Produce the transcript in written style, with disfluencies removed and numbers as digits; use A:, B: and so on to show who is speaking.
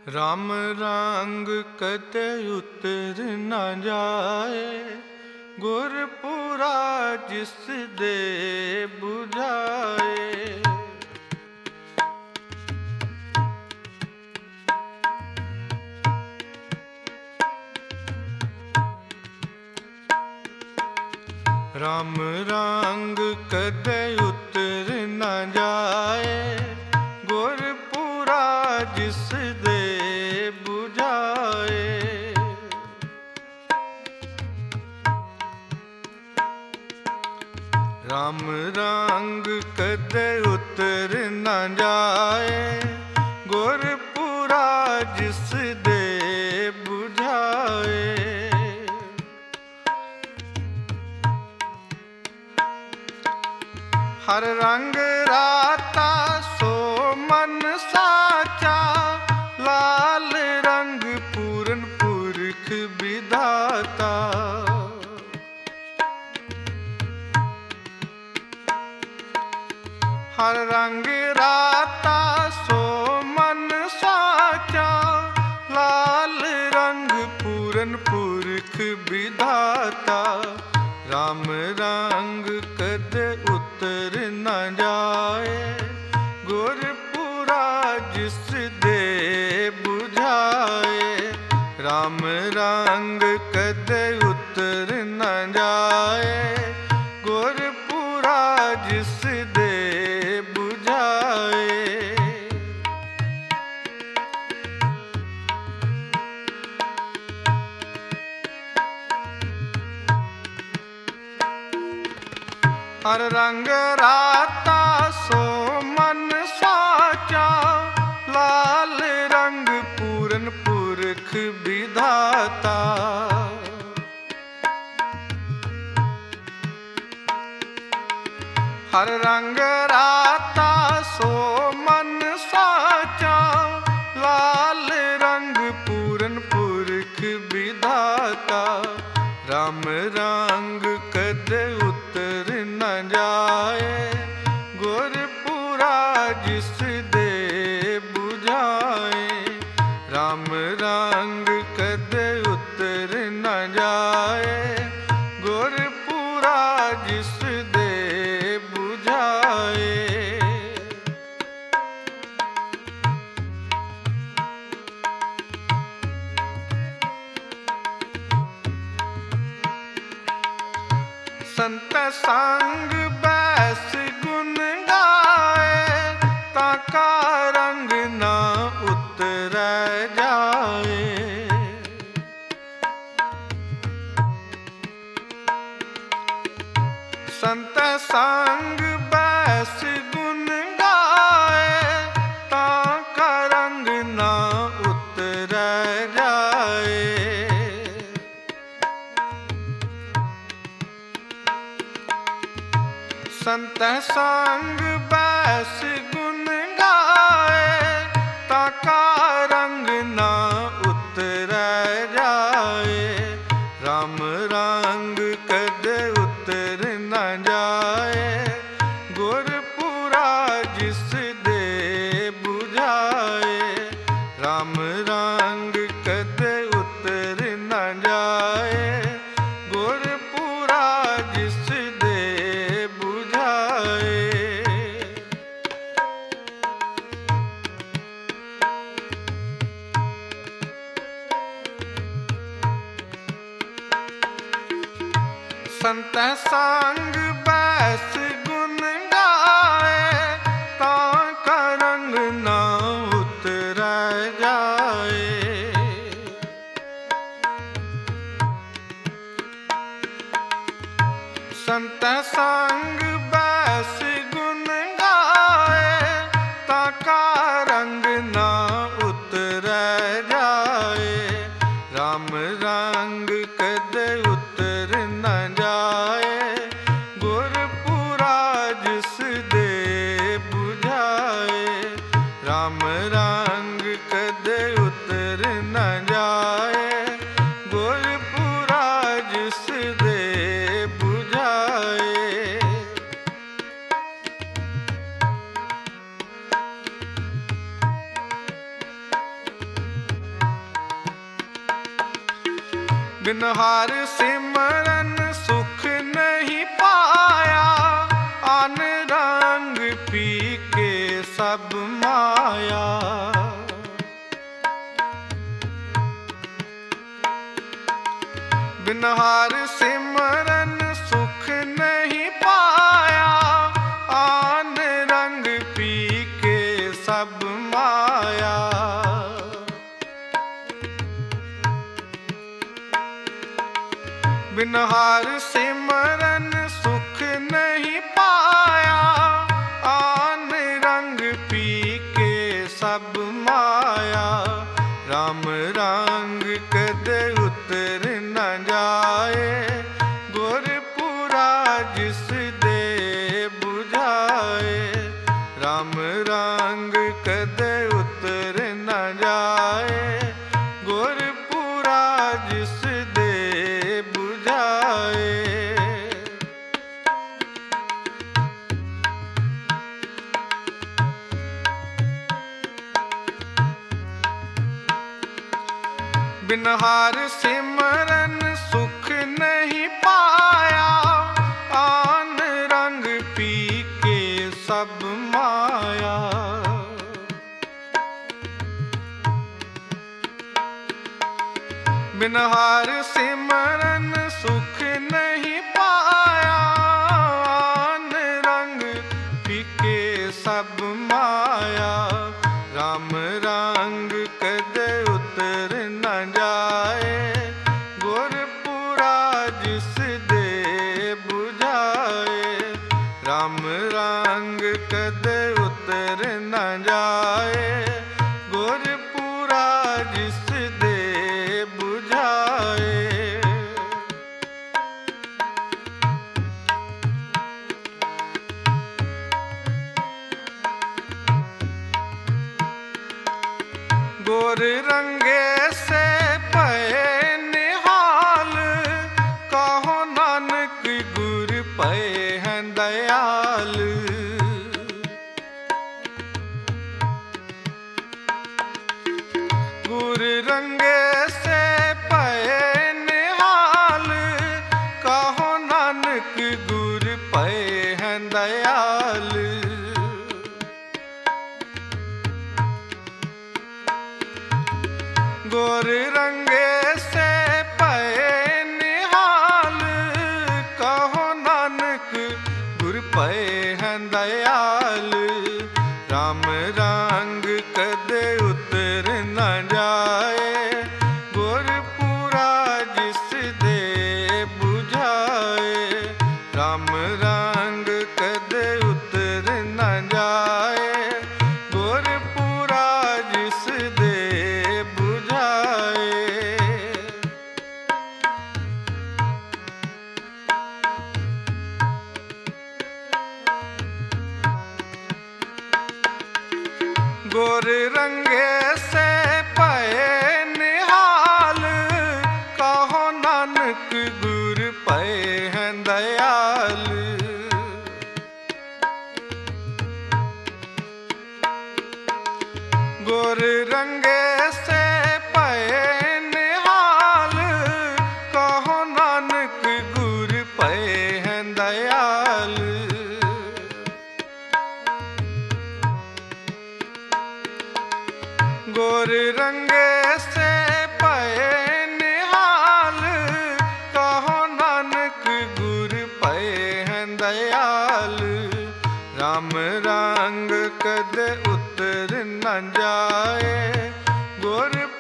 A: राम रंग कते उतर न जाए, गुरपुरा जिस दे बुझाए। राम रंग कदे उतर न जाए, गुरपुरा जिस दे बुझाए। राम रंग कदे उतर न जाए, गुरपुरा जिस दे बुझाए। हर रंग राता सो मन साचा, लाल रंग पूरन पुरख विधाता। हर रंग राता सो मन साचा, लाल रंग पूरन पुरख विधाता। राम रंग कद उतर न जाए, गुरपुरा जिस दे बुझाए। राम रंग कद उतर न जाए, गुरपुरा जिस दे बुझाए। हर रंग राता सो मन साचा, लाल रंग पूरन पुरख विधाता। हर रंग राता सो मन साचा, लाल रंग पूरन पुरख विधाता। राम रंग कद उतर न जाए, गुरपुरा जिस दे बुझाए। राम रंग कद उतर न जाए, गुरपुरा जिस दे बुझाए। संत संग बैस गुन गाए, ताका रंग न उतर जाए। संत संग बैस गुन गाए, ताका रंग न उतर जाए। संत संग बैस गुन गाए, ताका रंग न उतर जाए। राम रंग कद उतर न जाए, गुरपुरा जिस दे बुझाए। राम रंग कद उतर न जाए, गुरपुरा जिस दे बुझाए। संत संग बैस गुन गाए, ताका रंग न उतर जाए। संत संग बैस गुन गाए, ताका रंग न उतर जाए। राम रंग कद उतर न जाए, गुरपुरा जिस दे बुझाए। राम रंग कद उतर न जाए, गुरपुरा जिस दे बुझाए। बिन हार सिमरन सुख नहीं पाया, आन रंग पी के सब माया। बिन हार सिमरन सुख नहीं पाया, आन रंग पी के सब माया। बिन हार सिमरन सुख नहीं पाया, आन रंग पी के सब माया। राम रंग कदे उतर न जाए, गुरपुरा जिस दे बुझाए। राम रंग कदे उतर न जाए, गुरपुरा जिस दे बुझाए। बिन हार सिमरन सुख नहीं पाया, आन रंग पी के सब माया। बिन हार सिमरन सुख नहीं पाया, आन रंग पी के सब माया। राम रंग कदे उतर न जाए, गुरपुरा जिस दे बुझाए। राम रंग कदे उतर न जाए, गुरपुरा जिस दे बुझाए। गोर रंगे से पए निहाल, कहो नानक गुर पए हैं दयाल। गुर रंगे से पए निहाल, कहो नानक गुर पए हैं दयाल। गोर रंगे से पए निहाल, कहो नानक गुर पए हैं दयाल। राम रंग कदे उतर न जाए, गुरपुरा जिस दे बुझाए। राम रंग कदे उतर न जाए, गुरपुरा जिस दे बुझाए। गोर रंगे से पए निहाल, कहो नानक गुर पए हैं दयाल। गोर रंगे से पए निहाल, कहो नानक गुर पए हैं दयाल। गोर रंगे से पए निहाल, कहो नानक गुर पए हैं दयाल। राम रंग कदे उतर न जाए, गुर